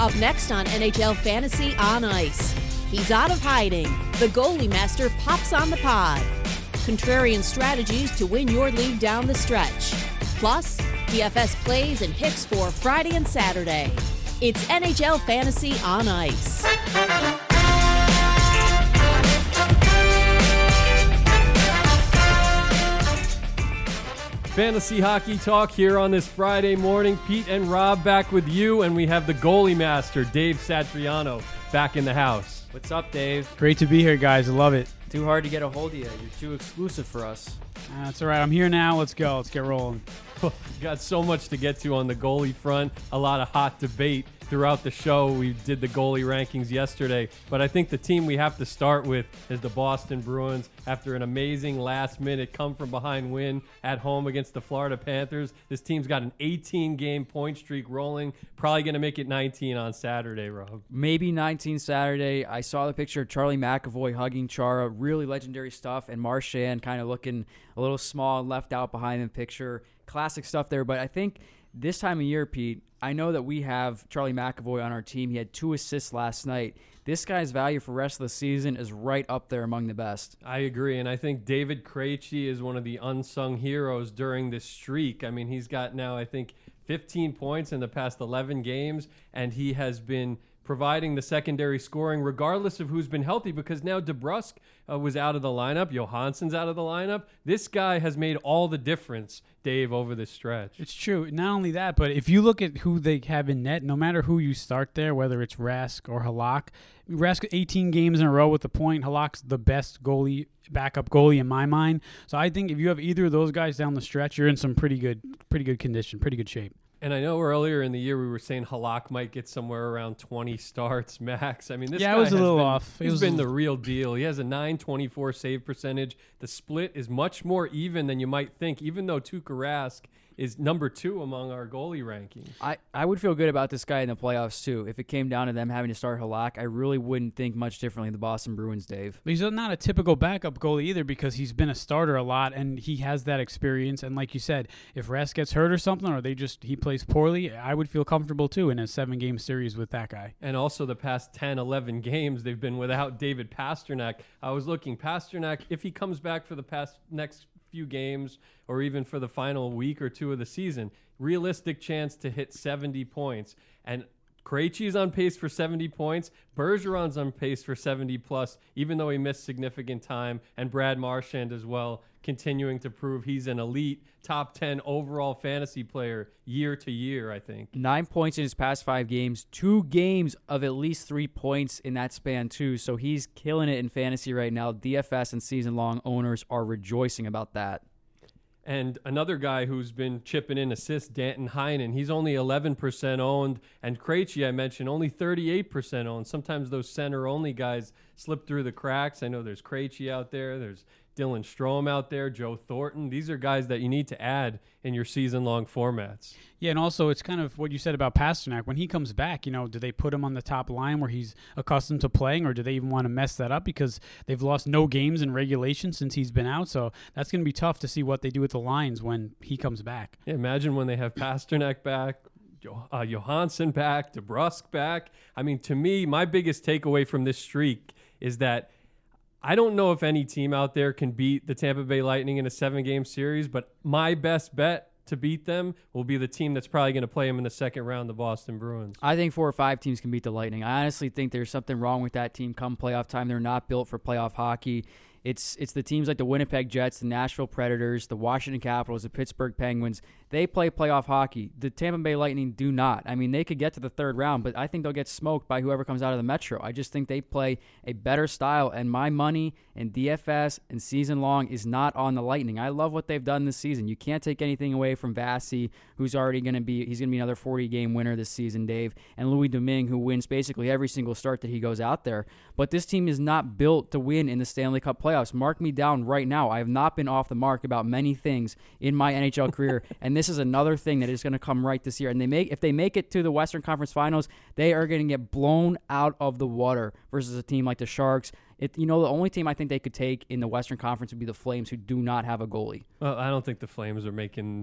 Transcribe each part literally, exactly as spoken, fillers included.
Up next on N H L Fantasy on Ice. He's out of hiding. The goalie master pops on the pod. Contrarian strategies to win your league down the stretch. Plus, D F S plays and picks for Friday and Saturday. It's N H L Fantasy on Ice. Fantasy Hockey Talk here on this Friday morning. Pete and Rob back with you, and we have the goalie master, Dave Satriano, back in the house. What's up, Dave? Great to be here, guys. I love it. Too hard to get a hold of you. You're too exclusive for us. Uh, that's all right. I'm here now. Let's go. Let's get rolling. Got so much to get to on the goalie front. A lot of hot debate throughout the show. We did the goalie rankings yesterday, but I think the team we have to start with is the Boston Bruins. After an amazing last-minute come-from-behind win at home against the Florida Panthers, this team's got an eighteen-game point streak rolling. Probably going to make it nineteen on Saturday, Rob. Maybe nineteen Saturday. I saw the picture of Charlie McAvoy hugging Chara. Really legendary stuff. And Marchand kind of looking a little small and left out behind the picture. Classic stuff there. But I think this time of year, Pete, I know that we have Charlie McAvoy on our team. He had two assists last night. This guy's value for the rest of the season is right up there among the best. I agree, and I think David Krejci is one of the unsung heroes during this streak. I mean, he's got now, I think, fifteen points in the past eleven games, and he has been providing the secondary scoring regardless of who's been healthy, because now DeBrusk uh, was out of the lineup. Johansson's out of the lineup. This guy has made all the difference, Dave, over this stretch. It's true. Not only that, but if you look at who they have in net, no matter who you start there, whether it's Rask or Halak, Rask eighteen games in a row with a point. Halak's the best goalie, backup goalie in my mind. So I think if you have either of those guys down the stretch, you're in some pretty good, pretty good condition, pretty good shape. And I know earlier in the year we were saying Halak might get somewhere around twenty starts max. I mean, this yeah, guy it was a little been, off. It He's was been a, the real deal. He has a nine twenty-four save percentage. The split is much more even than you might think, even though Tuukka Rask is number two among our goalie rankings. I, I would feel good about this guy in the playoffs, too. If it came down to them having to start Halak, I really wouldn't think much differently of the Boston Bruins, Dave. But he's not a typical backup goalie either, because he's been a starter a lot, and he has that experience. And like you said, if Rask gets hurt or something, or they just he plays poorly, I would feel comfortable, too, in a seven-game series with that guy. And also the past ten, eleven games, they've been without David Pastrnak. I was looking, Pastrnak, if he comes back for the past next few games or even for the final week or two of the season, realistic chance to hit seventy points. And Krejci's on pace for seventy points. Bergeron's on pace for seventy plus, even though he missed significant time. And Brad Marchand as well, continuing to prove he's an elite top ten overall fantasy player year to year, I think. Nine points in his past five games, two games of at least three points in that span too. So he's killing it in fantasy right now. D F S and season-long owners are rejoicing about that. And another guy who's been chipping in assists, Danton Heinen, he's only eleven percent owned. And Krejci, I mentioned, only thirty-eight percent owned. Sometimes those center-only guys slip through the cracks. I know there's Krejci out there. There's Dylan Strome out there, Joe Thornton. These are guys that you need to add in your season-long formats. Yeah, and also it's kind of what you said about Pastrnak. When he comes back, you know, do they put him on the top line where he's accustomed to playing, or do they even want to mess that up because they've lost no games in regulation since he's been out? So that's going to be tough to see what they do with the lines when he comes back. Yeah, imagine when they have Pastrnak back, uh, Johansson back, DeBrusk back. I mean, to me, my biggest takeaway from this streak is that I don't know if any team out there can beat the Tampa Bay Lightning in a seven-game series, but my best bet to beat them will be the team that's probably going to play them in the second round, the Boston Bruins. I think four or five teams can beat the Lightning. I honestly think there's something wrong with that team come playoff time. They're not built for playoff hockey. It's it's the teams like the Winnipeg Jets, the Nashville Predators, the Washington Capitals, the Pittsburgh Penguins. They play playoff hockey. The Tampa Bay Lightning do not. I mean, they could get to the third round, but I think they'll get smoked by whoever comes out of the Metro. I just think they play a better style, and my money in D F S and season long is not on the Lightning. I love what they've done this season. You can't take anything away from Vasi, who's already going to be he's going to be another forty-game winner this season, Dave, and Louis Domingue, who wins basically every single start that he goes out there. But this team is not built to win in the Stanley Cup playoffs. Mark me down right now. I have not been off the mark about many things in my N H L career, and this is another thing that is going to come right this year. And they make if they make it to the Western Conference Finals, they are going to get blown out of the water versus a team like the Sharks. It, you know, the only team I think they could take in the Western Conference would be the Flames, who do not have a goalie. Well, I don't think the Flames are making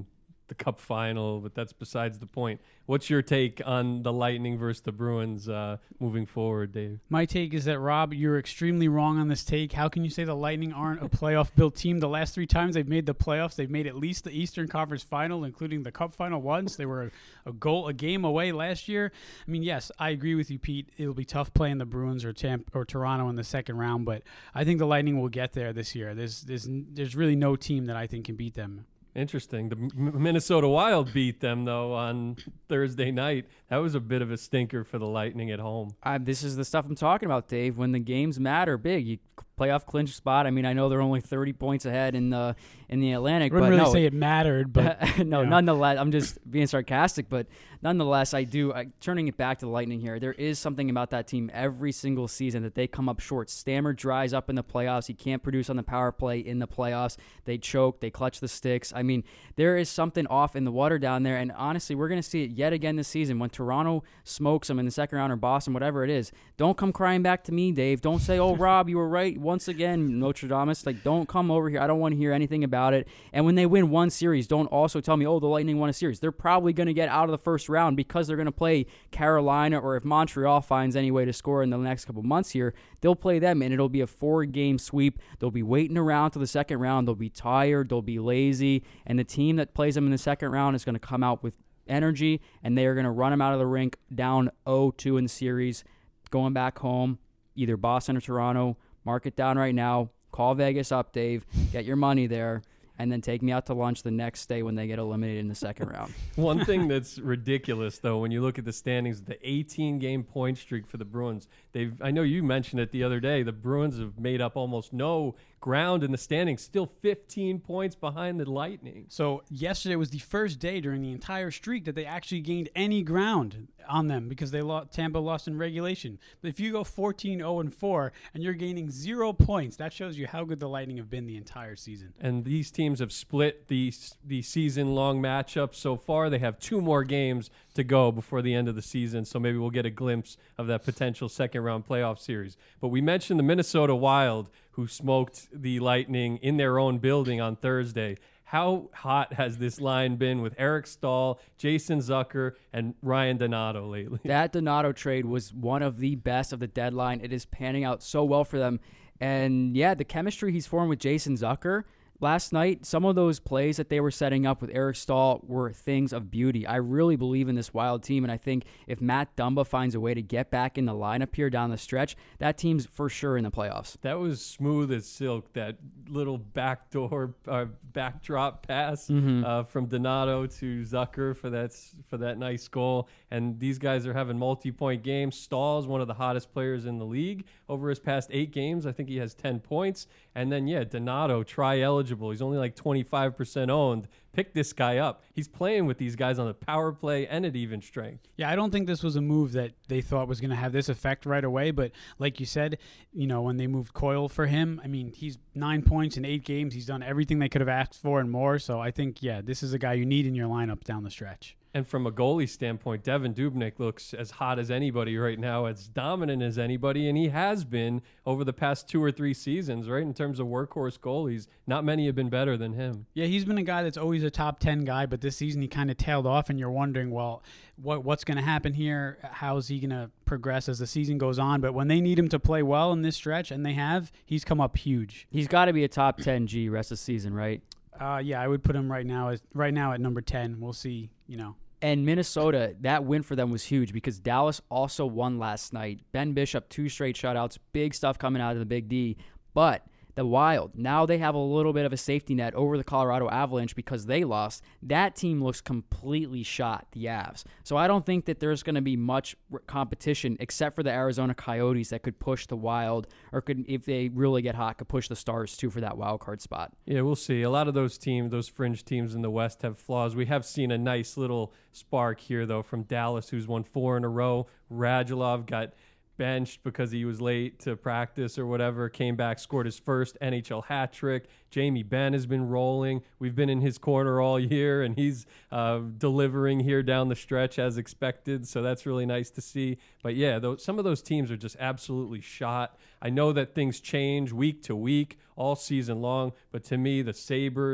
the Cup final, but that's besides the point. What's your take on the Lightning versus the Bruins uh, moving forward, Dave? My take is that, Rob, you're extremely wrong on this take. How can you say the Lightning aren't a playoff-built team? The last three times they've made the playoffs, they've made at least the Eastern Conference Final, including the Cup final once. They were a, a goal, a game away last year. I mean, yes, I agree with you, Pete. It'll be tough playing the Bruins or Tampa or Toronto in the second round, but I think the Lightning will get there this year. There's there's there's really no team that I think can beat them. Interesting. The M- Minnesota Wild beat them, though, on Thursday night. That was a bit of a stinker for the Lightning at home. Uh, this is the stuff I'm talking about, Dave. When the games matter big, you playoff clinch spot. I mean, I know they're only thirty points ahead in the in the Atlantic. I wouldn't but really no, say it mattered, but no, you know. nonetheless, I'm just being sarcastic. But nonetheless, I do. I, turning it back to the Lightning here, there is something about that team every single season that they come up short. Stammer dries up in the playoffs. He can't produce on the power play in the playoffs. They choke. They clutch the sticks. I mean, there is something off in the water down there. And honestly, we're going to see it yet again this season when Toronto smokes them in the second round or Boston, whatever it is. Don't come crying back to me, Dave. Don't say, "Oh, Rob, you were right once again." Notre Dame. Like, don't come over here. I don't want to hear anything about it. And when they win one series, don't also tell me, oh, the Lightning won a series. They're probably going to get out of the first round because they're going to play Carolina, or if Montreal finds any way to score in the next couple months here, they'll play them, and it'll be a four-game sweep. They'll be waiting around till the second round. They'll be tired. They'll be lazy. And the team that plays them in the second round is going to come out with energy, and they are going to run them out of the rink down oh two in the series, going back home, either Boston or Toronto. Mark it down right now. Call Vegas up, Dave. Get your money there. And then take me out to lunch the next day when they get eliminated in the second round. One thing that's ridiculous, though, when you look at the standings, the eighteen-game point streak for the Bruins. They've, I know you mentioned it the other day, the Bruins have made up almost no ground in the standings, still fifteen points behind the Lightning. So yesterday was the first day during the entire streak that they actually gained any ground on them because they lost, Tampa lost in regulation. But if you go fourteen oh and four and you're gaining zero points, that shows you how good the Lightning have been the entire season. And these teams have split the the season-long matchup so far. They have two more games to go before the end of the season, so maybe we'll get a glimpse of that potential second-round playoff series. But we mentioned the Minnesota Wild, who smoked the Lightning in their own building on Thursday. How hot has this line been with Eric Stahl, Jason Zucker, and Ryan Donato lately? That Donato trade was one of the best of the deadline. It is panning out so well for them. And, yeah, the chemistry he's formed with Jason Zucker last night, some of those plays that they were setting up with Eric Stahl were things of beauty. I really believe in this Wild team, and I think if Matt Dumba finds a way to get back in the lineup here down the stretch, that team's for sure in the playoffs. That was smooth as silk, that little backdoor uh, backdrop pass Mm-hmm. uh, from Donato to Zucker for that, for that nice goal. And these guys are having multi-point games. Stahl's one of the hottest players in the league. Over his past eight games, I think he has ten points. And then, yeah, Donato, tri-eligible. He's only like twenty-five percent owned. Pick this guy up. He's playing with these guys on the power play and at even strength. Yeah, I don't think this was a move that they thought was going to have this effect right away. But like you said, you know, when they moved Coyle for him, I mean, he's nine points in eight games. He's done everything they could have asked for and more. So I think, yeah, this is a guy you need in your lineup down the stretch. And from a goalie standpoint, Devin Dubnyk looks as hot as anybody right now, as dominant as anybody, and he has been over the past two or three seasons, right? In terms of workhorse goalies, not many have been better than him. Yeah, he's been a guy that's always a top ten guy, but this season he kind of tailed off, and you're wondering, well, what what's going to happen here? How's he going to progress as the season goes on? But when they need him to play well in this stretch, and they have, he's come up huge. He's got to be a top ten G rest of the season, right? Uh, yeah, I would put him right now as right now at number ten. We'll see, you know. And Minnesota, that win for them was huge because Dallas also won last night. Ben Bishop, two straight shutouts, big stuff coming out of the Big D. But the Wild, now they have a little bit of a safety net over the Colorado Avalanche because they lost. That team looks completely shot, the Avs. So I don't think that there's going to be much competition except for the Arizona Coyotes that could push the Wild, or could, if they really get hot, could push the Stars too for that wild card spot. Yeah, we'll see. A lot of those teams, those fringe teams in the West have flaws. We have seen a nice little spark here, though, from Dallas, who's won four in a row. Radulov got benched because he was late to practice or whatever, came back, scored his first N H L hat trick. Jamie Benn has been rolling. We've been in his corner all year, and he's uh, delivering here down the stretch as expected, so that's really nice to see. But yeah, those, some of those teams are just absolutely shot. I know that things change week to week, all season long, but to me, the Sabres,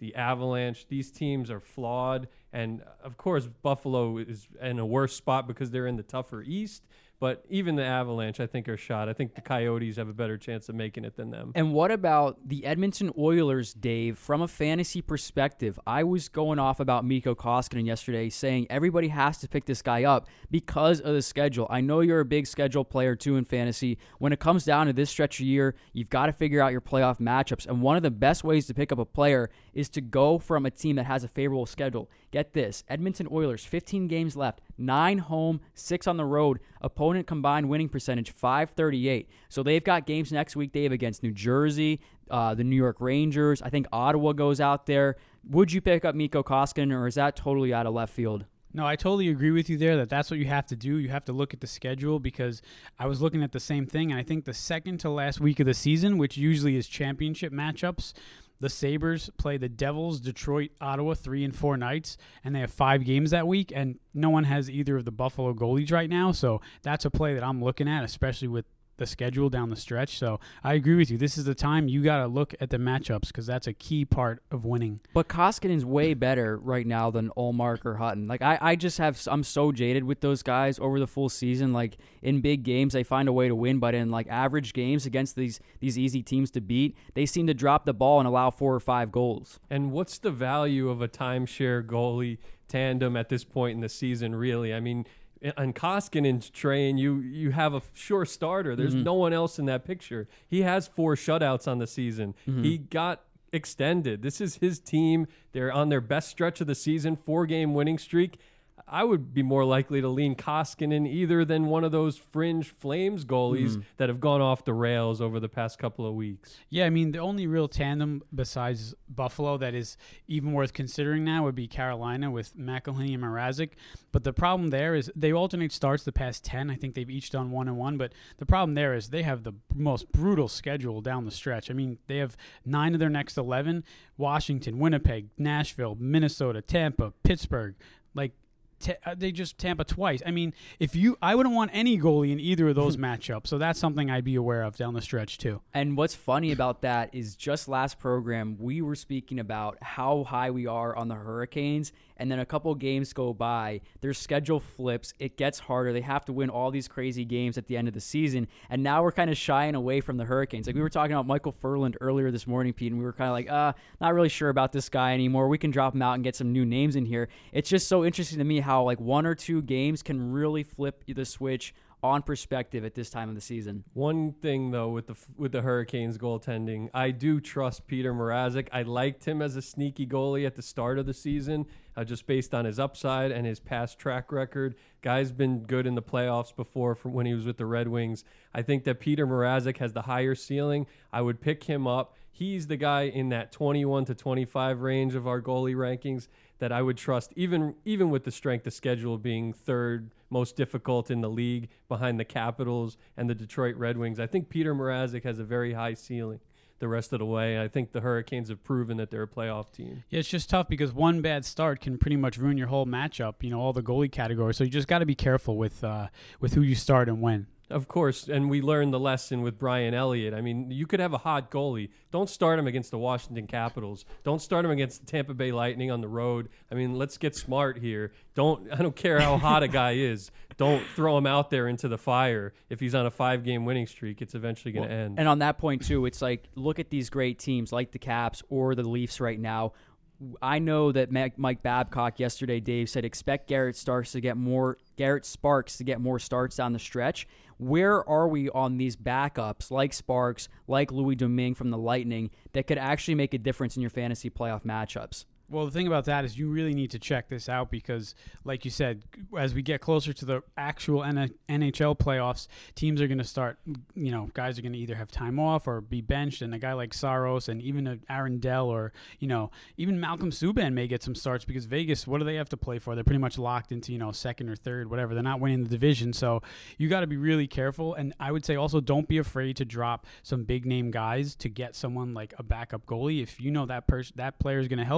the Avalanche. These teams are flawed. And, of course, Buffalo is in a worse spot because they're in the tougher East. But even the Avalanche, I think, are shot. I think the Coyotes have a better chance of making it than them. And what about the Edmonton Oilers, Dave? From a fantasy perspective, I was going off about Mikko Koskinen yesterday, saying everybody has to pick this guy up because of the schedule. I know you're a big schedule player, too, in fantasy. When it comes down to this stretch of year, you've got to figure out your playoff matchups. And one of the best ways to pick up a player is to go from a team that has a favorable schedule. Get this, Edmonton Oilers, fifteen games left, nine home, six on the road, opponent combined winning percentage, five thirty-eight. So they've got games next week, Dave, against New Jersey, uh, the New York Rangers. I think Ottawa goes out there. Would you pick up Mikko Koskinen, or is that totally out of left field? No, I totally agree with you there that that's what you have to do. You have to look at the schedule because I was looking at the same thing, and I think the second to last week of the season, which usually is championship matchups, the Sabres play the Devils, Detroit, Ottawa, three and four nights, and they have five games that week, and no one has either of the Buffalo goalies right now, so that's a play that I'm looking at, especially with the schedule down the stretch. So I agree with you. This is the time you got to look at the matchups because that's a key part of winning. But Koskinen's way better right now than Ullmark or Hutton. Like I, I just have, I'm so jaded with those guys over the full season. Like in big games, they find a way to win, but in like average games against these these easy teams to beat, they seem to drop the ball and allow four or five goals. And what's the value of a timeshare goalie tandem at this point in the season, really? I mean, on Koskinen's train, you you have a sure starter. There's mm-hmm. no one else in that picture. He has four shutouts on the season. Mm-hmm. He got extended. This is his team. They're on their best stretch of the season, four-game winning streak. I would be more likely to lean Koskinen either than one of those fringe Flames goalies mm. that have gone off the rails over the past couple of weeks. Yeah, I mean, the only real tandem besides Buffalo that is even worth considering now would be Carolina with McElhinney and Mrazek. But the problem there is they alternate starts the past ten. I think they've each done one and one. But the problem there is they have the most brutal schedule down the stretch. I mean, they have nine of their next eleven: Washington, Winnipeg, Nashville, Minnesota, Tampa, Pittsburgh. Like, they just Tampa twice. I mean, if you, I wouldn't want any goalie in either of those matchups. So that's something I'd be aware of down the stretch too. And what's funny about that is just last program we were speaking about how high we are on the Hurricanes, and then a couple games go by, their schedule flips, it gets harder. They have to win all these crazy games at the end of the season, and now we're kind of shying away from the Hurricanes. Like we were talking about Michael Furland earlier this morning, Pete, and we were kind of like, uh, not really sure about this guy anymore. We can drop him out and get some new names in here. It's just so interesting to me how how like one or two games can really flip the switch on perspective at this time of the season. One thing though with the with the Hurricanes goaltending, I do trust Peter Mrazek. I liked him as a sneaky goalie at the start of the season, uh, just based on his upside and his past track record. Guy's been good in the playoffs before from when he was with the Red Wings. I think that Peter Mrazek has the higher ceiling. I would pick him up. He's the guy in that twenty-one to twenty-five range of our goalie rankings that I would trust, even even with the strength of schedule being third most difficult in the league behind the Capitals and the Detroit Red Wings. I think Peter Mrazek has a very high ceiling the rest of the way. I think the Hurricanes have proven that they're a playoff team. Yeah, it's just tough because one bad start can pretty much ruin your whole matchup, you know, all the goalie categories. So you just got to be careful with uh, with who you start and when. Of course, and we learned the lesson with Brian Elliott. I mean, you could have a hot goalie. Don't start him against the Washington Capitals. Don't start him against the Tampa Bay Lightning on the road. I mean, let's get smart here. Don't I don't care how hot a guy is. Don't throw him out there into the fire. If he's on a five-game winning streak, it's eventually going to well, end. And on that point, too, it's like, look at these great teams like the Caps or the Leafs right now. I know that Mike Babcock yesterday, Dave, said expect Garrett Starks to get more Garrett Sparks to get more starts down the stretch. Where are we on these backups like Sparks, like Louis Domingue from the Lightning, that could actually make a difference in your fantasy playoff matchups? Well, the thing about that is you really need to check this out because, like you said, as we get closer to the actual N H L playoffs, teams are going to start, you know, guys are going to either have time off or be benched, and a guy like Saros and even a Aaron Dell or, you know, even Malcolm Subban may get some starts because Vegas, what do they have to play for? They're pretty much locked into, you know, second or third, whatever. They're not winning the division, so you got to be really careful, and I would say also don't be afraid to drop some big-name guys to get someone like a backup goalie if you know that person, that player is going to help you because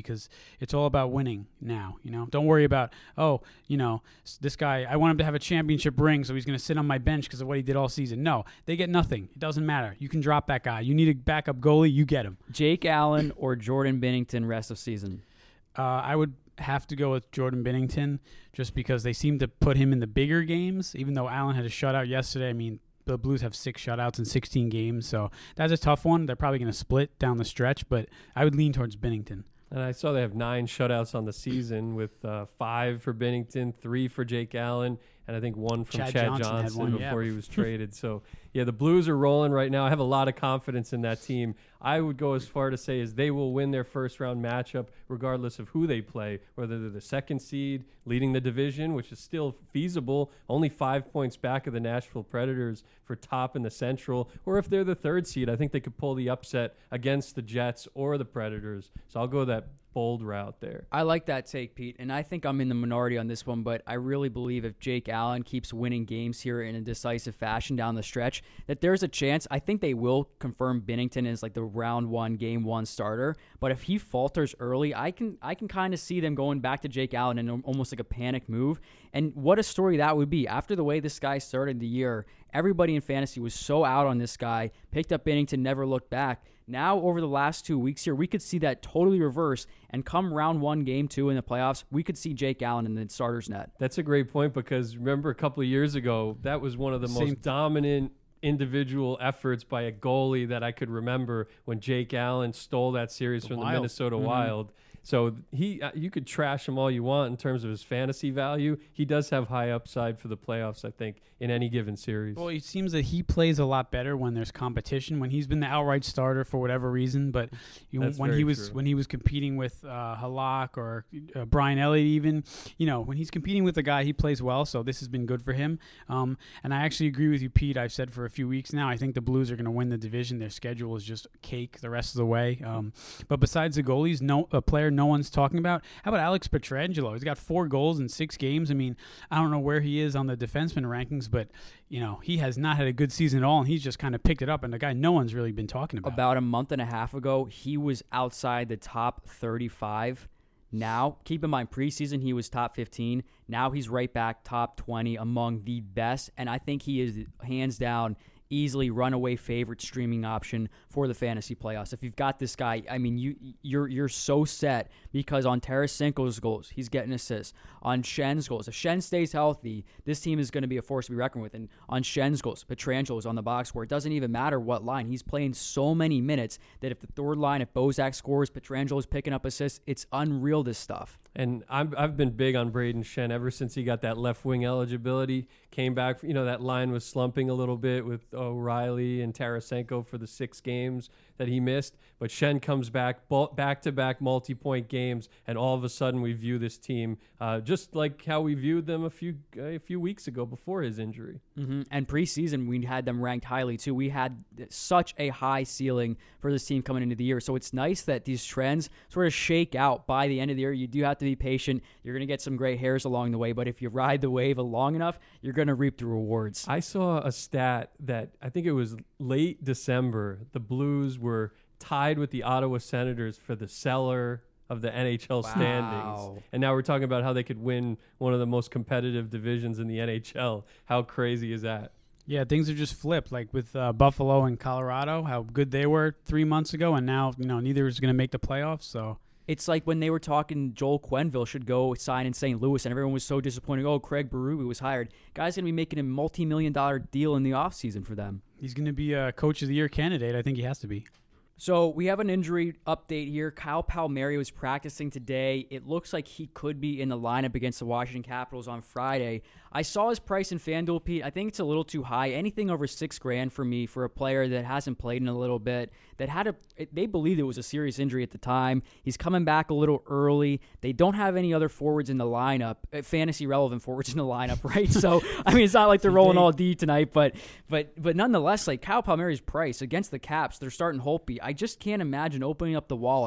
because it's all about winning now. You know, don't worry about, oh, you know, this guy, I want him to have a championship ring, so he's going to sit on my bench because of what he did all season. No, they get nothing. It doesn't matter. You can drop that guy. You need a backup goalie, you get him. Jake Allen or Jordan Binnington rest of season? Uh, I would have to go with Jordan Binnington just because they seem to put him in the bigger games, even though Allen had a shutout yesterday. I mean, the Blues have six shutouts in sixteen games, so that's a tough one. They're probably going to split down the stretch, but I would lean towards Binnington. And I saw they have nine shutouts on the season with uh, five for Binnington, three for Jake Allen, and I think one from Chad, Chad Johnson, Johnson one, before yeah. he was traded. So, yeah, the Blues are rolling right now. I have a lot of confidence in that team. I would go as far to say as they will win their first-round matchup regardless of who they play, whether they're the second seed, leading the division, which is still feasible, only five points back of the Nashville Predators for top in the Central, or if they're the third seed, I think they could pull the upset against the Jets or the Predators. So I'll go that bold route there. I like that take, Pete, and I think I'm in the minority on this one, but I really believe if Jake Allen keeps winning games here in a decisive fashion down the stretch, that there's a chance. I think they will confirm Binnington as like the round one, game one starter, but if he falters early, I can I can kind of see them going back to Jake Allen in almost like a panic move. And what a story that would be. After the way this guy started the year, everybody in fantasy was so out on this guy, picked up Binnington, never looked back. Now, over the last two weeks here, we could see that totally reverse, and come round one, game two in the playoffs, we could see Jake Allen in the starter's net. That's a great point because remember a couple of years ago, that was one of the Same. most dominant individual efforts by a goalie that I could remember when Jake Allen stole that series The from Wild. the Minnesota Mm-hmm. Wild. So he, uh, you could trash him all you want in terms of his fantasy value. He does have high upside for the playoffs, I think, in any given series. Well, it seems that he plays a lot better when there's competition. When he's been the outright starter for whatever reason, but you know, That's when very he was true. when he was competing with uh, Halak or uh, Brian Elliott, even you know, when he's competing with a guy, he plays well. So this has been good for him. Um, and I actually agree with you, Pete. I've said for a few weeks now, I think the Blues are going to win the division. Their schedule is just cake the rest of the way. Um, but besides the goalies, no a player no one's talking about. How about Alex Pietrangelo? He's got four goals in six games. I mean, I don't know where he is on the defenseman rankings, but you know, he has not had a good season at all, and he's just kind of picked it up. And the guy no one's really been talking about. About a month and a half ago, he was outside the top thirty-five. Now, keep in mind, preseason he was top fifteen. Now he's right back top twenty among the best, and I think he is hands down easily runaway favorite streaming option for the fantasy playoffs. If you've got this guy, I mean, you you're you're so set because on Tarasenko's goals, he's getting assists. On Schen's goals, if Schenn stays healthy, this team is going to be a force to be reckoned with. And on Schen's goals, Pietrangelo is on the box score. It doesn't even matter what line. He's playing so many minutes that if the third line, if Bozak scores, Pietrangelo is picking up assists. It's unreal, this stuff. And I'm, I've been big on Braden Schenn ever since he got that left wing eligibility. Came back, you know, that line was slumping a little bit with O'Reilly and Tarasenko for the six games that he missed. But Schenn comes back, back-to-back multi-point games, and all of a sudden we view this team uh, just like how we viewed them a few a few weeks ago before his injury. Mm-hmm. And preseason, we had them ranked highly, too. We had such a high ceiling for this team coming into the year. So it's nice that these trends sort of shake out by the end of the year. You do have to be patient. You're going to get some gray hairs along the way, but if you ride the wave long enough, you're going to reap the rewards. I saw a stat that I think it was late December. The Blues were tied with the Ottawa Senators for the cellar of the N H L Wow. standings. And now we're talking about how they could win one of the most competitive divisions in the N H L. How crazy is that? Yeah, things are just flipped. Like with uh, Buffalo and Colorado, how good they were three months ago, and now you know neither is going to make the playoffs. So It's like when they were talking Joel Quenneville should go sign in Saint Louis, and everyone was so disappointed. Oh, Craig Berube was hired. Guy's going to be making a multi-million dollar deal in the offseason for them. he's going to be a Coach of the Year candidate. I think he has to be. So we have an injury update here. Kyle Palmieri was practicing today. It looks like he could be in the lineup against the Washington Capitals on Friday. I saw his price in FanDuel, Pete. I think it's a little too high. Anything over six grand for me for a player that hasn't played in a little bit, that had a, they believed it was a serious injury at the time. He's coming back a little early. They don't have any other forwards in the lineup, fantasy relevant forwards in the lineup, right? So, I mean, it's not like they're rolling all D tonight, but but but nonetheless, like Kyle Palmieri's price against the Caps, they're starting Holtby. I just can't imagine opening up the wallet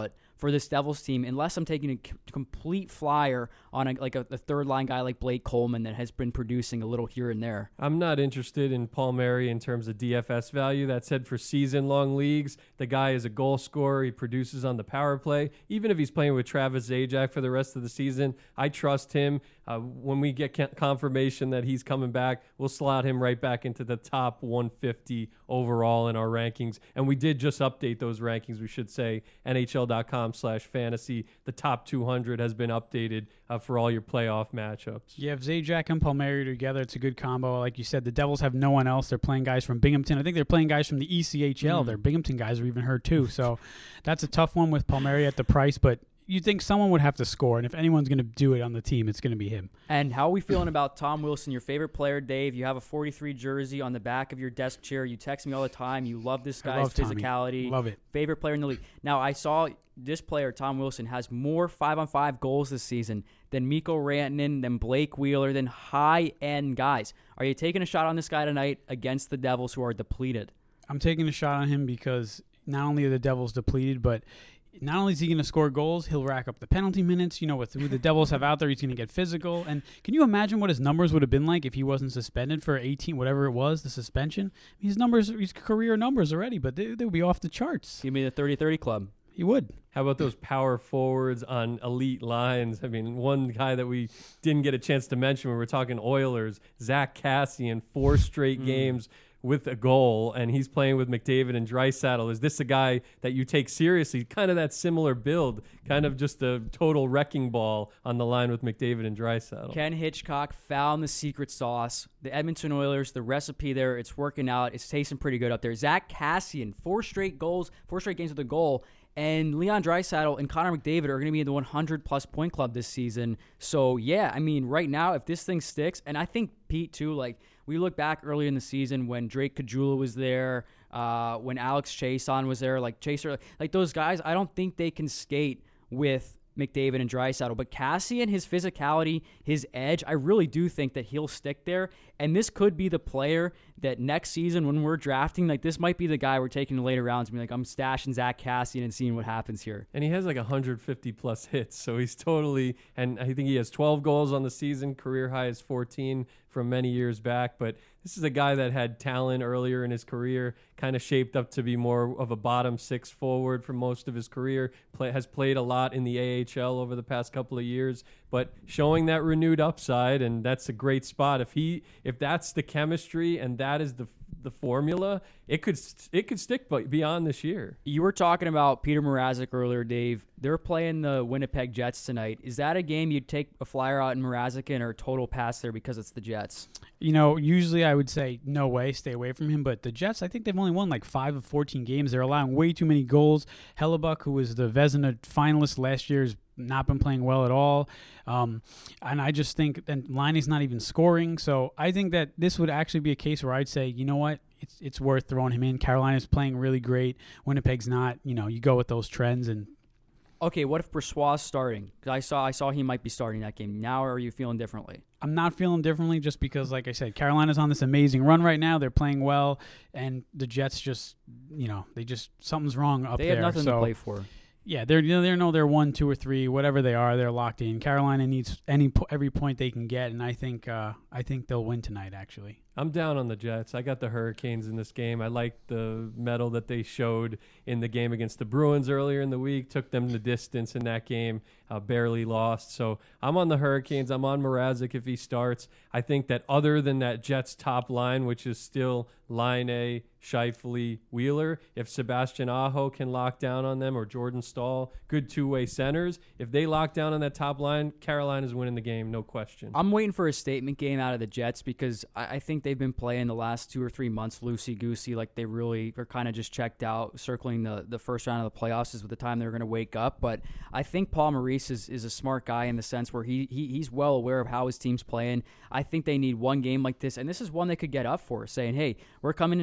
for this Devils team unless I'm taking a c- complete flyer on a, like a, a third line guy like Blake Coleman that has been producing a little here and there. I'm not interested in Palmieri in terms of D F S value. That said, for season-long leagues, the guy is a goal scorer. He produces on the power play. Even if he's playing with Travis Zajac for the rest of the season, I trust him. Uh, when we get ca- confirmation that he's coming back, we'll slot him right back into the top one fifty overall in our rankings. And we did just update those rankings, we should say, N H L dot com slash fantasy. The top two hundred has been updated uh, for all your playoff matchups. Yeah, if Zajac and Palmieri together, it's a good combo. Like you said, the Devils have no one else. They're playing guys from Binghamton. I think they're playing guys from the E C H L. Mm. Their Binghamton guys are even hurt too. So that's a tough one with Palmieri at the price, but you'd think someone would have to score, and if anyone's going to do it on the team, it's going to be him. And how are we feeling about Tom Wilson, your favorite player, Dave? You have a forty-three jersey on the back of your desk chair. You text me all the time. You love this guy's love physicality. Tommy. Love it. Favorite player in the league. Now, I saw this player, Tom Wilson, has more five-on-five goals this season than Mikko Rantanen, than Blake Wheeler, than high-end guys. Are you taking a shot on this guy tonight against the Devils, who are depleted? I'm taking a shot on him because not only are the Devils depleted, but not only is he going to score goals, he'll rack up the penalty minutes. You know, with who the Devils have out there, he's going to get physical. And can you imagine what his numbers would have been like if he wasn't suspended for eighteen, whatever it was, the suspension? His numbers, his career numbers already, but they, they would be off the charts. Give me the thirty thirty club. He would. How about those power forwards on elite lines? I mean, one guy that we didn't get a chance to mention when we were talking Oilers, Zach Kassian, four straight mm. games with a goal, and he's playing with McDavid and Draisaitl. Is this a guy that you take seriously? Kind of that similar build, kind of just a total wrecking ball on the line with McDavid and Draisaitl. Ken Hitchcock found the secret sauce. The Edmonton Oilers, the recipe there, it's working out. It's tasting pretty good up there. Zach Kassian, four straight goals, four straight games with a goal. And Leon Draisaitl and Connor McDavid are going to be in the one hundred plus point club this season. So, yeah, I mean, right now, if this thing sticks, and I think Pete, too, like, we look back early in the season when Drake Caggiula was there, uh, when Alex Chason was there, like Chaser, like those guys, I don't think they can skate with McDavid and Draisaitl. But Kassian, his physicality, his edge, I really do think that he'll stick there. And this could be the player that next season when we're drafting, like this might be the guy we're taking in the later rounds and be like, I'm stashing Zach Kassian and seeing what happens here. And he has like one hundred fifty plus hits, so he's totally, and I think he has twelve goals on the season, career high is fourteen from many years back. But this is a guy that had talent earlier in his career, kind of shaped up to be more of a bottom six forward for most of his career, play, has played a lot in the A H L over the past couple of years, but showing that renewed upside, and that's a great spot. If he, if that's the chemistry and that is the the formula, it could it could stick beyond this year. You were talking about Peter Mrazek earlier, Dave. They're playing the Winnipeg Jets tonight. Is that a game you'd take a flyer out in Mrazek in, or a total pass there because it's the Jets? You know, usually I would say no way, stay away from him. But the Jets, I think they've only won like five of fourteen games. They're allowing way too many goals. Hellebuck, who was the Vezina finalist last year, has not been playing well at all. Um, and I just think that Liney's not even scoring. So I think that this would actually be a case where I'd say, you know what, it's it's worth throwing him in. Carolina's playing really great. Winnipeg's not. You know, you go with those trends. And okay, what if Brossois starting? Because I saw I saw he might be starting that game. Now, are you feeling differently? I'm not feeling differently just because, like I said, Carolina's on this amazing run right now. They're playing well, and the Jets just, you know, they just something's wrong up they there. They have nothing so, to play for. Yeah, they're you know they know they're one, two, or three, whatever they are. They're locked in. Carolina needs any every point they can get, and I think uh, I think they'll win tonight. Actually, I'm down on the Jets. I got the Hurricanes in this game. I liked the mettle that they showed in the game against the Bruins earlier in the week. Took them the distance in that game. Uh, barely lost. So I'm on the Hurricanes. I'm on Mrazek if he starts. I think that other than that Jets top line, which is still Laine, Scheifele, Wheeler, if Sebastian Aho can lock down on them, or Jordan Stahl, good two-way centers, if they lock down on that top line, Carolina's winning the game, no question. I'm waiting for a statement game out of the Jets because I, I think they've been playing the last two or three months loosey-goosey, like they really are kind of just checked out, circling the, the first round of the playoffs is the time they're going to wake up. But I think Paul Maurice is, is a smart guy in the sense where he, he he's well aware of how his team's playing. I think they need one game like this, and this is one they could get up for, saying, hey, we're coming into Carolina.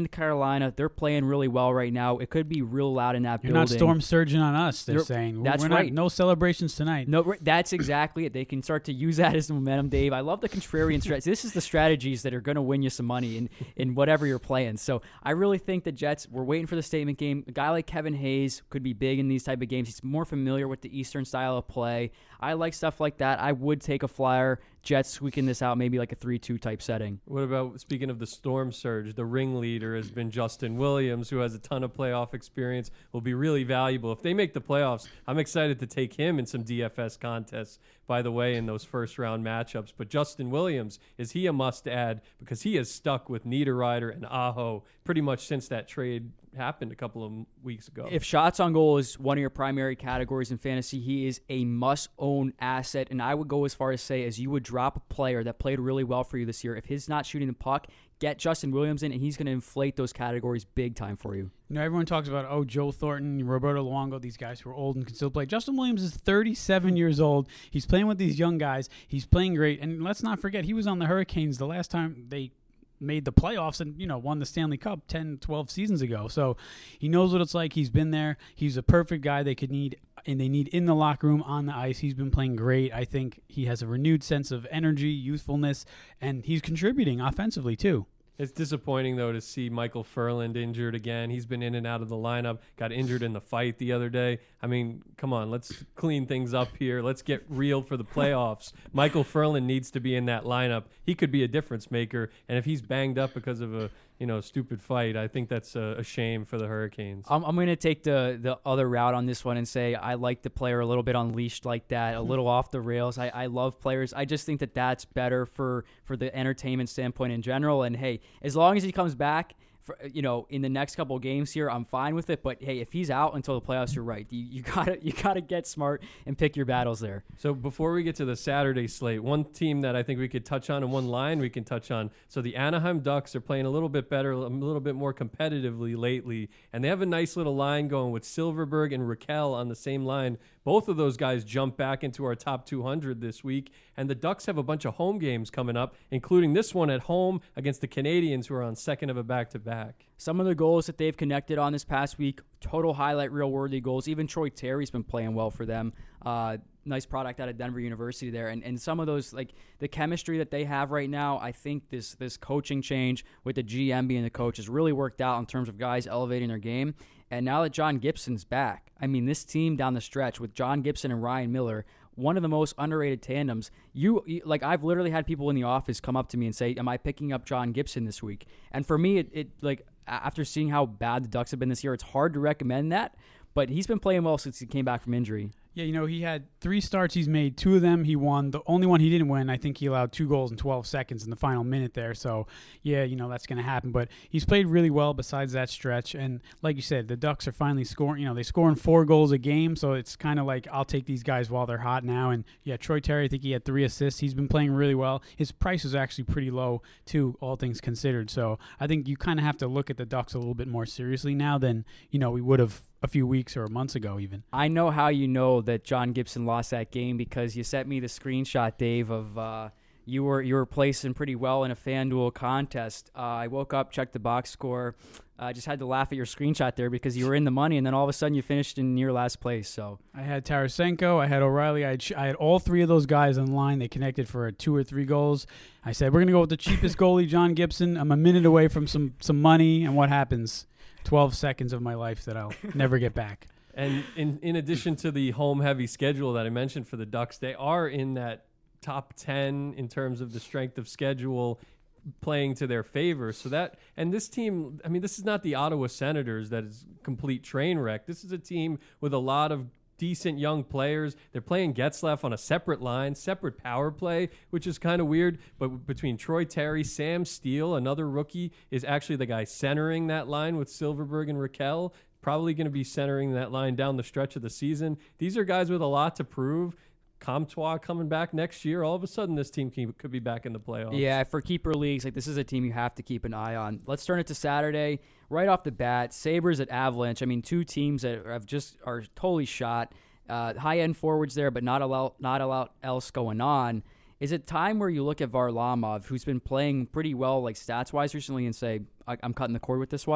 Carolina, they're playing really well right now. It could be real loud in that You're building. not storm surging on us, they're, They're- saying. that's We're not, right. No celebrations tonight. No, that's exactly it. They can start to use that as momentum, Dave. I love the contrarian strategy. This is the strategies that are going to win you some money in, in whatever you're playing. So I really think the Jets, we're waiting for the statement game. A guy like Kevin Hayes could be big in these type of games. He's more familiar with the Eastern style of play. I like stuff like that. I would take a flyer. Jets squeaking this out, maybe like a three two type setting. What about, speaking of the storm surge, the ringleader has been Justin Williams, who has a ton of playoff experience, will be really valuable. If they make the playoffs, I'm excited to take him in some D F S contests, by the way, in those first-round matchups. But Justin Williams, is he a must-add? Because he has stuck with Niederreiter and Aho pretty much since that trade happened a couple of weeks ago. If shots on goal is one of your primary categories in fantasy, he is a must-own asset. And I would go as far as say, as you would drop a player that played really well for you this year, if he's not shooting the puck, get Justin Williams in, and he's going to inflate those categories big time for you. You know, everyone talks about, oh, Joe Thornton, Roberto Luongo, these guys who are old and can still play. Justin Williams is thirty-seven years old. He's playing with these young guys. He's playing great. And let's not forget, he was on the Hurricanes the last time they made the playoffs and, you know, won the Stanley Cup ten, twelve seasons ago. So he knows what it's like. He's been there. He's a perfect guy they could need, and they need in the locker room, on the ice. He's been playing great. I think he has a renewed sense of energy, youthfulness, and he's contributing offensively too. It's disappointing, though, to see Michael Furland injured again. He's been in and out of the lineup, got injured in the fight the other day. I mean, come on, let's clean things up here. Let's get real for the playoffs. Michael Furland needs to be in that lineup. He could be a difference maker, and if he's banged up because of a you know stupid fight, I think that's a, a shame for the Hurricanes. I'm, I'm going to take the the other route on this one and say I like the player a little bit unleashed like that, a little off the rails. I, I love players. I just think that that's better for, for the entertainment standpoint in general. And, hey, as long as he comes back, for, you know, in the next couple of games here, I'm fine with it. But, hey, if he's out until the playoffs, you're right. You, you gotta you gotta get smart and pick your battles there. So before we get to the Saturday slate, one team that I think we could touch on and one line we can touch on. So the Anaheim Ducks are playing a little bit better, a little bit more competitively lately, and they have a nice little line going with Silverberg and Raquel on the same line. Both of those guys jump back into our top two hundred this week, and the Ducks have a bunch of home games coming up, including this one at home against the Canadians, who are on second of a back-to-back. Some of the goals that they've connected on this past week, total highlight reel-worthy goals. Even Troy Terry's been playing well for them. Uh, nice product out of Denver University there. And and some of those, like the chemistry that they have right now, I think this this coaching change with the G M being the coach has really worked out in terms of guys elevating their game. And now that John Gibson's back, I mean, this team down the stretch with John Gibson and Ryan Miller, one of the most underrated tandems. You, you like, I've literally had people in the office come up to me and say, "Am I picking up John Gibson this week?" And for me, it, it like after seeing how bad the Ducks have been this year, it's hard to recommend that. But he's been playing well since he came back from injury. Yeah, you know, he had three starts he's made. Two of them he won. The only one he didn't win, I think he allowed two goals in twelve seconds in the final minute there. So, yeah, you know, that's going to happen. But he's played really well besides that stretch. And like you said, the Ducks are finally scoring. You know, they scoring four goals a game. So it's kind of like, I'll take these guys while they're hot now. And, yeah, Troy Terry, I think he had three assists. He's been playing really well. His price is actually pretty low, too, all things considered. So I think you kind of have to look at the Ducks a little bit more seriously now than, you know, we would have a few weeks or months ago even. I know how you know that John Gibson lost that game because you sent me the screenshot, Dave, of uh, you were you were placing pretty well in a FanDuel contest. Uh, I woke up, checked the box score. I uh, just had to laugh at your screenshot there because you were in the money, and then all of a sudden you finished in near last place. So I had Tarasenko, I had O'Reilly, I had, I had all three of those guys in line. They connected for two or three goals. I said, we're going to go with the cheapest goalie, John Gibson. I'm a minute away from some, some money, and what happens? twelve seconds of my life that I'll never get back. And in, in addition to the home-heavy schedule that I mentioned for the Ducks, they are in that top ten in terms of the strength of schedule playing to their favor. So that, and this team, I mean, this is not the Ottawa Senators that is complete train wreck. This is a team with a lot of decent young players. They're playing Getzlaf on a separate line, separate power play, which is kind of weird. But between Troy Terry, Sam Steele, another rookie, is actually the guy centering that line with Silverberg and Raquel, probably going to be centering that line down the stretch of the season. These are guys with a lot to prove. Comtois coming back next year. All of a sudden, this team can, could be back in the playoffs. Yeah, for keeper leagues, like this is a team you have to keep an eye on. Let's turn it to Saturday. Right off the bat, Sabres at Avalanche. I mean, two teams that have just are totally shot. Uh, high-end forwards there, but not a lot, not a lot else going on. Is it time where you look at Varlamov, who's been playing pretty well, like stats-wise recently, and say, I- I'm cutting the cord with this one?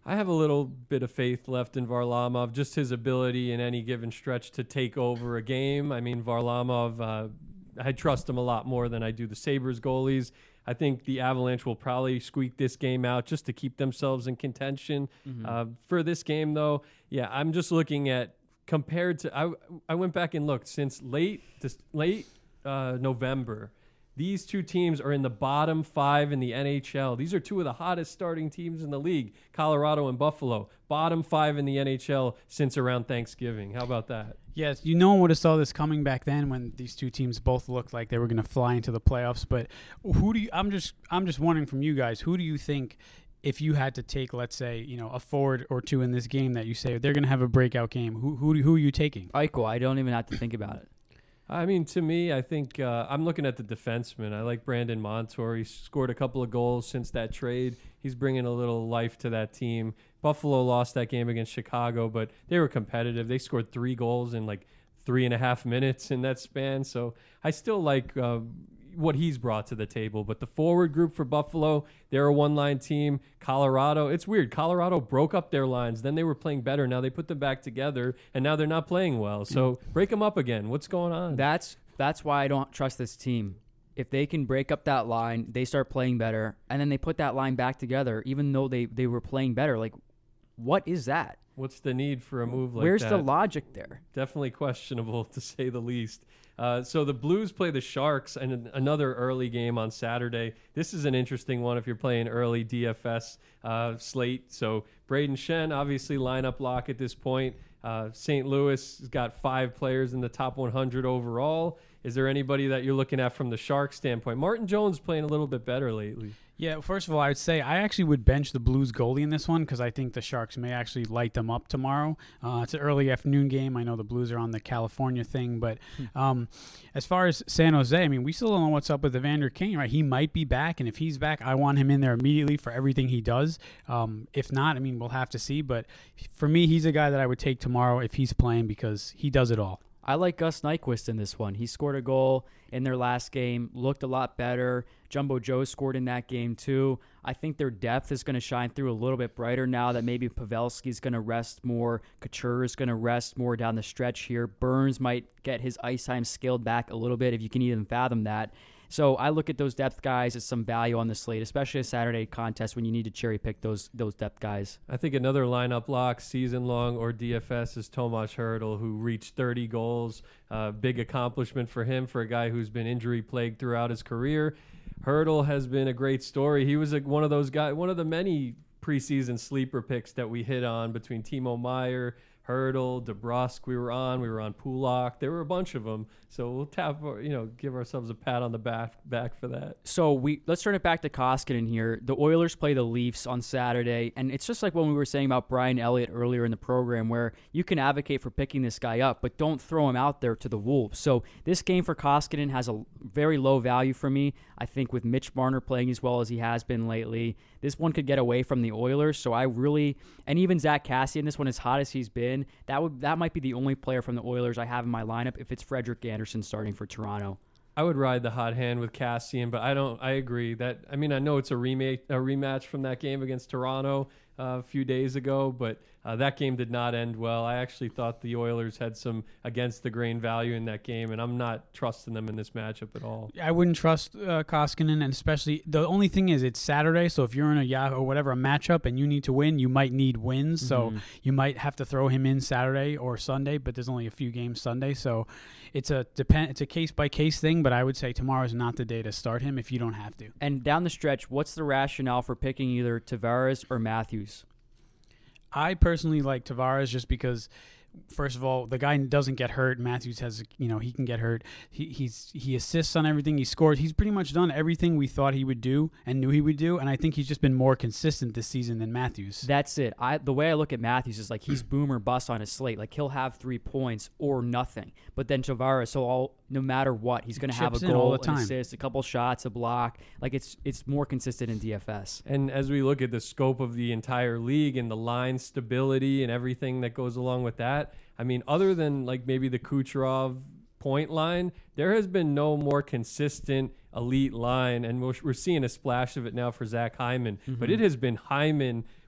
I have a little bit of faith left in Varlamov, just his ability in any given stretch to take over a game. I mean, Varlamov, uh, I trust him a lot more than I do the Sabres goalies. I think the Avalanche will probably squeak this game out just to keep themselves in contention. Mm-hmm. Uh, for this game, though, yeah, I'm just looking at compared to I, I went back and looked since late this, late uh, November. These two teams are in the bottom five in the N H L. These are two of the hottest starting teams in the league, Colorado and Buffalo. Bottom five in the N H L since around Thanksgiving. How about that? Yes, you no one would have saw this coming back then when these two teams both looked like they were going to fly into the playoffs. But who do you? I'm just I'm just wondering from you guys, who do you think, if you had to take, let's say, you know, a forward or two in this game that you say they're going to have a breakout game, who who who are you taking? Eichel. I don't even have to think about it. I mean, to me, I think uh, I'm looking at the defenseman. I like Brandon Montour. He scored a couple of goals since that trade. He's bringing a little life to that team. Buffalo lost that game against Chicago, but they were competitive. They scored three goals in like three and a half minutes in that span. So I still like uh, what he's brought to the table. But the forward group for Buffalo, they're a one-line team. Colorado, it's weird. Colorado broke up their lines. Then they were playing better. Now they put them back together, and now they're not playing well. So break them up again. What's going on? That's that's why I don't trust this team. If they can break up that line, they start playing better, and then they put that line back together, even though they, they were playing better. Like, what is that? What's the need for a move like Where's that? Where's the logic there? Definitely questionable, to say the least. Uh, so the Blues play the Sharks in another early game on Saturday. This is an interesting one if you're playing early D F S uh, slate. So Braden Shen, obviously lineup lock at this point. Uh, Saint Louis has got five players in the top one hundred overall. Is there anybody that you're looking at from the Sharks standpoint? Martin Jones playing a little bit better lately. Yeah, first of all, I would say I actually would bench the Blues goalie in this one because I think the Sharks may actually light them up tomorrow. Uh, it's an early afternoon game. I know the Blues are on the California thing, but um, as far as San Jose, I mean, we still don't know what's up with Evander Kane, right? He might be back, and if he's back, I want him in there immediately for everything he does. Um, if not, I mean, we'll have to see. But for me, he's a guy that I would take tomorrow if he's playing because he does it all. I like Gus Nyquist in this one. He scored a goal in their last game, looked a lot better. Jumbo Joe scored in that game too. I think their depth is going to shine through a little bit brighter now that maybe Pavelski's going to rest more. Couture is going to rest more down the stretch here. Burns might get his ice time scaled back a little bit if you can even fathom that. So I look at those depth guys as some value on the slate, especially a Saturday contest when you need to cherry pick those those depth guys. I think another lineup lock, season long or D F S, is Tomas Hertl, who reached thirty goals. Uh, big accomplishment for him, for a guy who's been injury plagued throughout his career. Hertl has been a great story. He was a, one of those guys, one of the many preseason sleeper picks that we hit on between Timo Meier, Hertl, DeBrusk. We were on. We were on Pulak. There were a bunch of them. So we'll tap, you know, give ourselves a pat on the back back for that. So we let's turn it back to Koskinen here. The Oilers play the Leafs on Saturday, and it's just like when we were saying about Brian Elliott earlier in the program, where you can advocate for picking this guy up, but don't throw him out there to the Wolves. So this game for Koskinen has a very low value for me. I think with Mitch Marner playing as well as he has been lately, this one could get away from the Oilers. So I really, and even Zach Kassian, this one as hot as he's been, that would that might be the only player from the Oilers I have in my lineup if it's Frederik Andersen starting for Toronto. I would ride the hot hand with Kassian, but I don't. I agree that. I mean, I know it's a rematch, a rematch from that game against Toronto uh, a few days ago, but uh, that game did not end well. I actually thought the Oilers had some against the grain value in that game, and I'm not trusting them in this matchup at all. I wouldn't trust uh, Koskinen, and especially the only thing is it's Saturday, so if you're in a Yahoo or whatever a matchup and you need to win, you might need wins. Mm-hmm. So you might have to throw him in Saturday or Sunday, but there's only a few games Sunday, so it's a depend. It's a case by case thing. But I would say tomorrow is not the day to start him if you don't have to. And down the stretch, what's the rationale for picking either Tavares or Matthews? I personally like Tavares just because, first of all, the guy doesn't get hurt. Matthews has, you know, he can get hurt. He he's he assists on everything. He scores. He's pretty much done everything we thought he would do and knew he would do. And I think he's just been more consistent this season than Matthews. That's it. I the way I look at Matthews is like he's boom or bust on his slate. Like he'll have three points or nothing. But then Tavares, so all no matter what, he's going to have a goal, all the time. An assist, a couple shots, a block. Like it's it's more consistent in D F S. And as we look at the scope of the entire league and the line stability and everything that goes along with that, I mean, other than like maybe the Kucherov point line, there has been no more consistent elite line, and we're, we're seeing a splash of it now for Zach Hyman. Mm-hmm. But it has been Hyman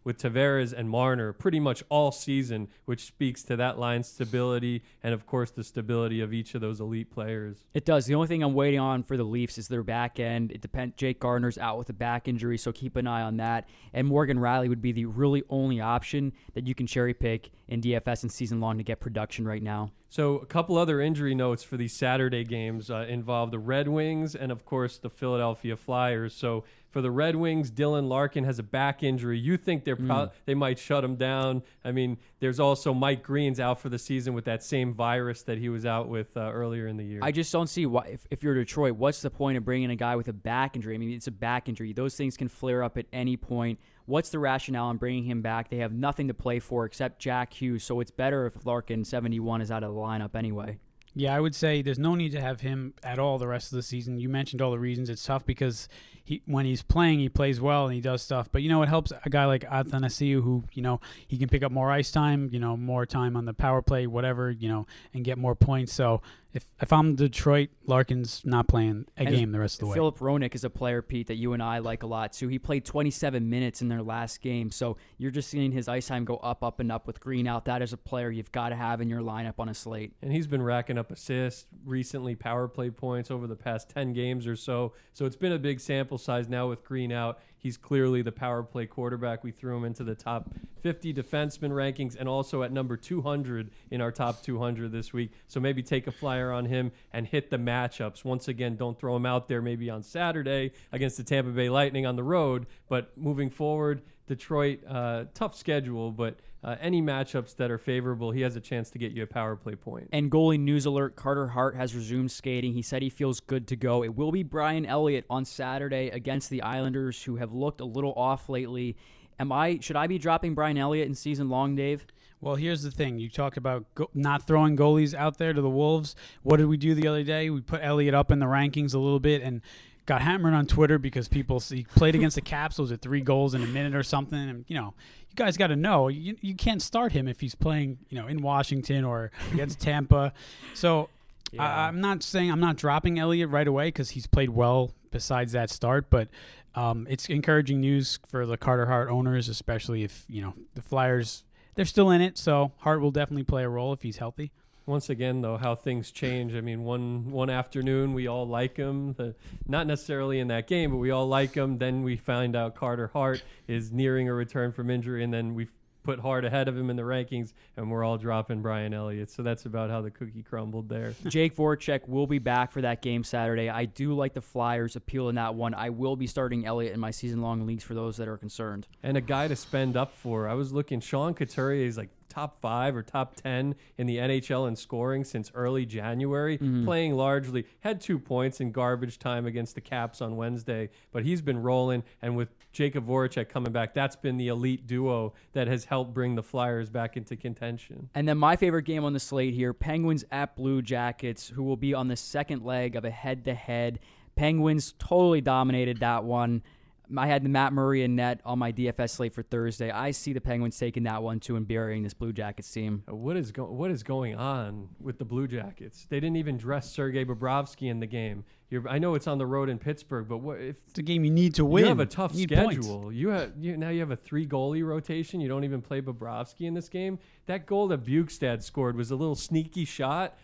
with Tavares and Marner pretty much all season, which speaks to that line stability and, of course, the stability of each of those elite players. It does. The only thing I'm waiting on for the Leafs is their back end. It depends. Jake Gardner's out with a back injury, so keep an eye on that. And Morgan Riley would be the really only option that you can cherry pick in D F S and season long to get production right now. So a couple other injury notes for these Saturday games uh, involve the Red Wings and, of course, the Philadelphia Flyers. So for the Red Wings, Dylan Larkin has a back injury. You think they're pro- mm. they might shut him down. I mean, there's also Mike Green's out for the season with that same virus that he was out with uh, earlier in the year. I just don't see why, if, if you're Detroit, what's the point of bringing a guy with a back injury? I mean, it's a back injury. Those things can flare up at any point. What's the rationale in bringing him back? They have nothing to play for except Jack Hughes, so it's better if Larkin, seventy-one, is out of the lineup anyway. Yeah, I would say there's no need to have him at all the rest of the season. You mentioned all the reasons. It's tough because he, when he's playing, he plays well and he does stuff. But, you know, it helps a guy like Athanasiou who, you know, he can pick up more ice time, you know, more time on the power play, whatever, you know, and get more points. So if if I'm Detroit, Larkin's not playing a and game the rest of the way. Philip Roenick is a player, Pete, that you and I like a lot, too. He played twenty-seven minutes in their last game. So you're just seeing his ice time go up, up, and up with Green out. That is a player you've got to have in your lineup on a slate. And he's been racking up assists, recently power play points over the past ten games or so. So it's been a big sample size now with Green out. He's clearly the power play quarterback. We threw him into the top fifty defenseman rankings and also at number two hundred in our top two hundred this week. So maybe take a flyer on him and hit the matchups. Once again, don't throw him out there maybe on Saturday against the Tampa Bay Lightning on the road. But moving forward, Detroit, uh, tough schedule, but uh, any matchups that are favorable, he has a chance to get you a power play point. And goalie news alert, Carter Hart has resumed skating. He said he feels good to go. It will be Brian Elliott on Saturday against the Islanders, who have looked a little off lately. Am I? Should I be dropping Brian Elliott in season long, Dave? Well, here's the thing. You talked about go- not throwing goalies out there to the Wolves. What did we do the other day? We put Elliott up in the rankings a little bit and got hammered on Twitter because people see, played against the Caps. Was it three goals in a minute or something? And, you know, you guys got to know you you can't start him if he's playing, you know, in Washington or against Tampa. So yeah. I, I'm not saying I'm not dropping Elliott right away because he's played well besides that start, but um, it's encouraging news for the Carter Hart owners, especially if, you know, the Flyers, they're still in it. So Hart will definitely play a role if he's healthy. Once again, though, how things change. I mean, one one afternoon, we all like him. The, not necessarily in that game, but we all like him. Then we find out Carter Hart is nearing a return from injury, and then we put Hart ahead of him in the rankings, and we're all dropping Brian Elliott. So that's about how the cookie crumbled there. Jake Voracek will be back for that game Saturday. I do like the Flyers' appeal in that one. I will be starting Elliott in my season-long leagues for those that are concerned. And a guy to spend up for. I was looking, Sean Couturier is like top five or top ten in the N H L in scoring since early January, mm-hmm. playing largely, had two points in garbage time against the Caps on Wednesday, but he's been rolling, and with Jacob Voracek coming back, that's been the elite duo that has helped bring the Flyers back into contention. And then my favorite game on the slate here, Penguins at Blue Jackets, who will be on the second leg of a head-to-head. Penguins totally dominated that one. I had the Matt Murray and net on my D F S slate for Thursday. I see the Penguins taking that one too and burying this Blue Jackets team. What is go- What is going on with the Blue Jackets? They didn't even dress Sergei Bobrovsky in the game. You're, I know it's on the road in Pittsburgh, but what if it's a game you need to win? You have a tough you schedule. Points. You have you, now you have a three goalie rotation. You don't even play Bobrovsky in this game. That goal that Bukestad scored was a little sneaky shot.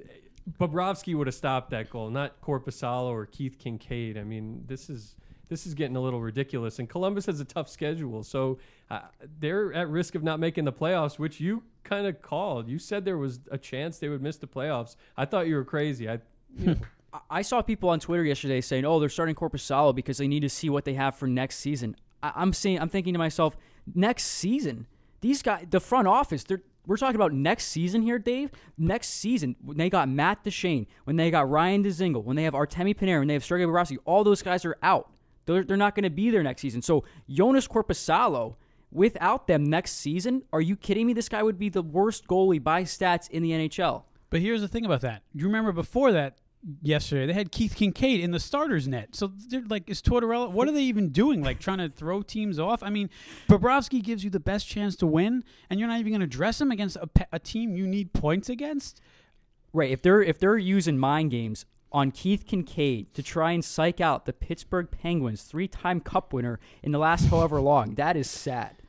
Bobrovsky would have stopped that goal, not Korpisalo or Keith Kincaid. I mean, this is. This is getting a little ridiculous. And Columbus has a tough schedule, so uh, they're at risk of not making the playoffs, which you kind of called. You said there was a chance they would miss the playoffs. I thought you were crazy. I, you know. I saw people on Twitter yesterday saying, "Oh, they're starting Korpisalo because they need to see what they have for next season." I, I'm saying, I'm thinking to myself, next season, these guys, the front office, they're. We're talking about next season here, Dave. Next season, when they got Matt Duchene, when they got Ryan Dzingel, when they have Artemi Panarin, when they have Sergei Bobrovsky, all those guys are out. They're, they're not going to be there next season. So Jonas Korpisalo, without them next season, are you kidding me? This guy would be the worst goalie by stats in the N H L. But here's the thing about that. You remember before that, yesterday, they had Keith Kincaid in the starters net. So they're like, is Tortorella, what are they even doing? Like trying to throw teams off? I mean, Bobrovsky gives you the best chance to win, and you're not even going to dress him against a, a team you need points against? Right. If they're if they're using mind games on Keith Kincaid to try and psych out the Pittsburgh Penguins, three-time Cup winner in the last however long, that is sad.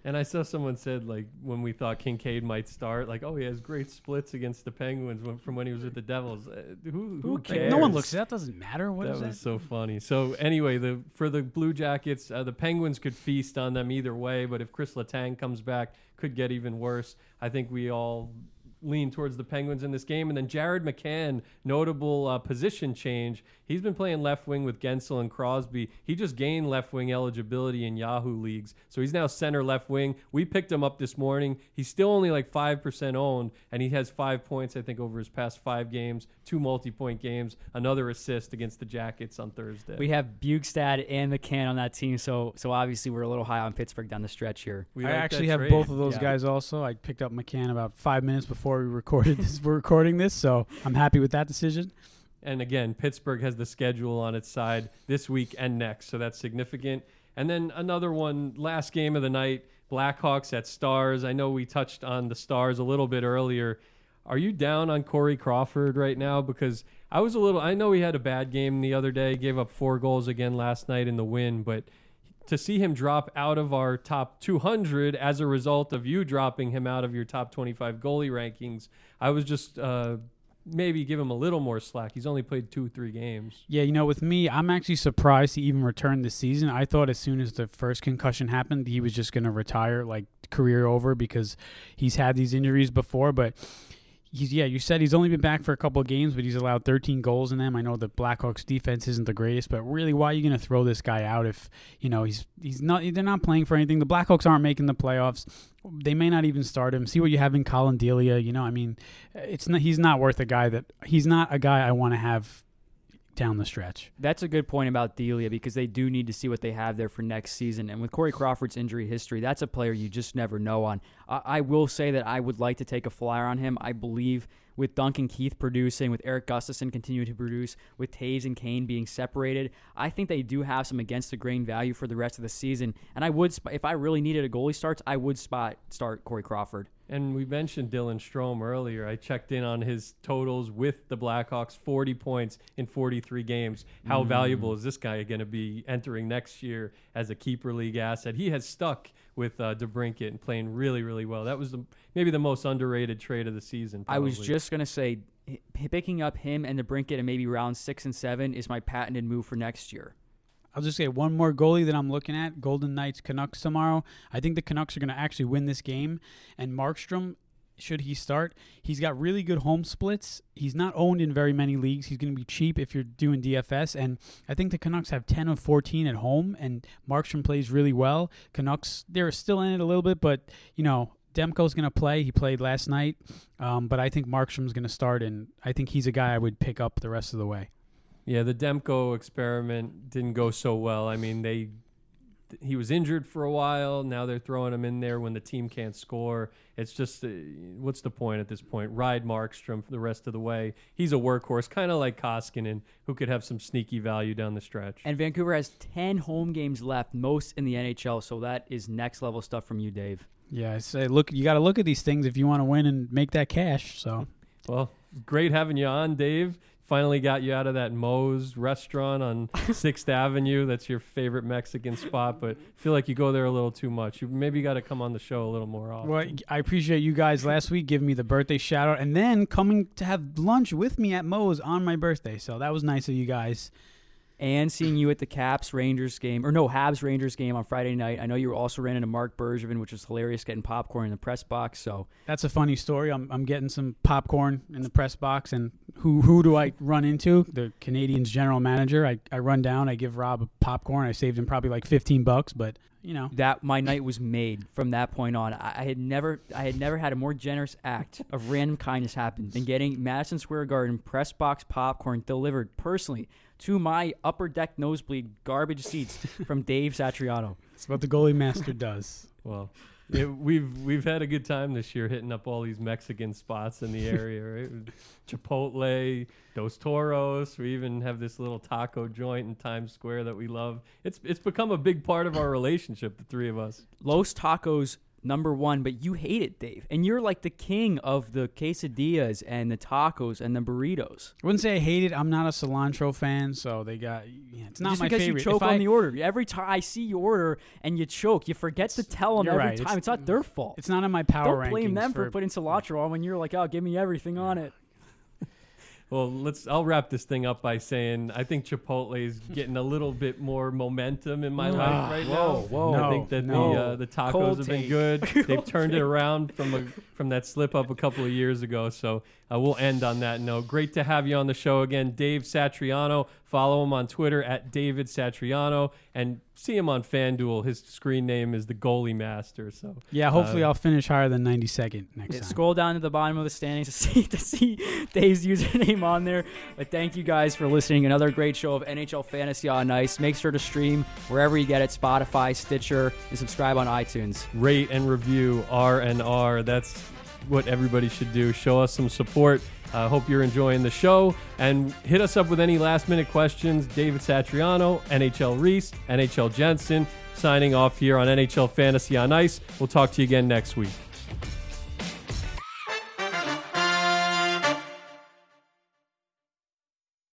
And I saw someone said, like, when we thought Kincaid might start, like, oh, he has great splits against the Penguins when, from when he was with the Devils. Uh, who, who cares? No one looks at that. Doesn't matter. What that is was that? so funny. So anyway, the for the Blue Jackets, uh, the Penguins could feast on them either way. But if Chris Letang comes back, could get even worse. I think we all lean towards the Penguins in this game. And then Jared McCann, notable uh, position change. He's been playing left wing with Gensel and Crosby. He just gained left wing eligibility in Yahoo leagues. So he's now center left wing. We picked him up this morning. He's still only like five percent owned, and he has five points, I think, over his past five games, two multi-point games, another assist against the Jackets on Thursday. We have Bugstad and McCann on that team, so so obviously we're a little high on Pittsburgh down the stretch here. We I like actually that have trade. both of those Yeah. guys also. I picked up McCann about five minutes before we recorded this. We're recording this, so I'm happy with that decision. And again, Pittsburgh has the schedule on its side this week and next, so that's significant. And then another one, last game of the night, Blackhawks at Stars. I know we touched on the Stars a little bit earlier. Are you down on Corey Crawford right now? Because I was a little, I know he had a bad game the other day, gave up four goals again last night in the win, but to see him drop out of our top two hundred as a result of you dropping him out of your top twenty-five goalie rankings, I was just uh, maybe give him a little more slack. He's only played two, three games. Yeah, you know, with me, I'm actually surprised he even returned this season. I thought as soon as the first concussion happened, he was just going to retire, like career over, because he's had these injuries before. But he's, yeah, you said he's only been back for a couple of games, but he's allowed thirteen goals in them. I know the Blackhawks defense isn't the greatest, but really, why are you going to throw this guy out if, you know, he's he's not, they're not playing for anything. The Blackhawks aren't making the playoffs. They may not even start him. See what you have in Colin Delia. You know, I mean, it's not, he's not worth a guy that he's not a guy I want to have down the stretch. That's a good point about Delia, because they do need to see what they have there for next season. And with Corey Crawford's injury history, that's a player you just never know on. I, I will say that I would like to take a flyer on him. I believe with Duncan Keith producing, with Eric Gustafson continuing to produce, with Taves and Kane being separated, I think they do have some against the grain value for the rest of the season. And I would, sp- if I really needed a goalie starts, I would spot start Corey Crawford. And we mentioned Dylan Strome earlier. I checked in on his totals with the Blackhawks, forty points in forty-three games. How mm. valuable is this guy going to be entering next year as a keeper league asset? He has stuck with uh, DeBrincat and playing really, really well. That was the, maybe the most underrated trade of the season. Probably. I was just going to say, picking up him and DeBrincat and maybe round six and seven is my patented move for next year. I'll just say one more goalie that I'm looking at, Golden Knights Canucks tomorrow. I think the Canucks are going to actually win this game. And Markstrom, should he start, he's got really good home splits. He's not owned in very many leagues. He's going to be cheap if you're doing D F S. And I think the Canucks have ten of fourteen at home, and Markstrom plays really well. Canucks, they're still in it a little bit, but, you know, Demko's going to play. He played last night. Um, but I think Markstrom's going to start, and I think he's a guy I would pick up the rest of the way. Yeah, the Demko experiment didn't go so well. I mean, they he was injured for a while. Now they're throwing him in there when the team can't score. It's just, uh, what's the point at this point? Ride Markstrom for the rest of the way. He's a workhorse, kind of like Koskinen, who could have some sneaky value down the stretch. And Vancouver has ten home games left, most in the N H L, so that is next level stuff from you, Dave. Yeah, I say, look, you got to look at these things if you want to win and make that cash. So, well, great having you on, Dave. Finally got you out of that Moe's restaurant on sixth Avenue. That's your favorite Mexican spot, but I feel like you go there a little too much. You maybe got to come on the show a little more often. Well, I appreciate you guys last week giving me the birthday shout out and then coming to have lunch with me at Moe's on my birthday. So that was nice of you guys. And seeing you at the Caps Rangers game, or no, Habs Rangers game on Friday night. I know you also ran into Mark Bergevin, which was hilarious, getting popcorn in the press box. So that's a funny story. I'm I'm getting some popcorn in the press box, and who who do I run into? The Canadiens general manager. I, I run down. I give Rob a popcorn. I saved him probably like fifteen bucks, but you know that my night was made from that point on. I, I had never I had never had a more generous act of random kindness happen than getting Madison Square Garden press box popcorn delivered personally to my upper deck nosebleed garbage seats from Dave Satriano. That's what the goalie master does. Well, yeah, we've we've had a good time this year hitting up all these Mexican spots in the area, right? Chipotle, Dos Toros. We even have this little taco joint in Times Square that we love. It's it's become a big part of our relationship, the three of us. Los Tacos number one, but you hate it, Dave. And you're like the king of the quesadillas and the tacos and the burritos. I wouldn't say I hate it. I'm not a cilantro fan, so they got. Yeah, it's not Just my because favorite. you choke If on I, the order. Every time I see you order and you choke, you forget to tell them You're every right. time. It's- It's, not their fault. It's not in my power Don't blame rankings them for, for putting cilantro on when you're like, oh, give me everything on it. Well, let's. I'll wrap this thing up by saying I think Chipotle is getting a little bit more momentum in my Mm. life right Whoa, now. whoa. I No, think that no. the uh, the tacos Cold have been take. good. They've Cold turned it take. around from a from that slip up a couple of years ago. So uh, we'll end on that note. Great to have you on the show again, Dave Satriano. Follow him on Twitter at David Satriano and see him on FanDuel. His screen name is the Goalie Master. So Yeah, hopefully uh, I'll finish higher than ninety-second next Yeah, time. scroll down to the bottom of the standings to see to see Dave's username on there. But thank you guys for listening. Another great show of N H L Fantasy on Ice. Make sure to stream wherever you get it, Spotify, Stitcher, and subscribe on iTunes. rate and review R and R. That's what everybody should do. Show us some support. I uh, hope you're enjoying the show. And hit us up with any last minute questions. David Satriano, N H L Reese, N H L Jensen, signing off here on N H L Fantasy on Ice. We'll talk to you again next week.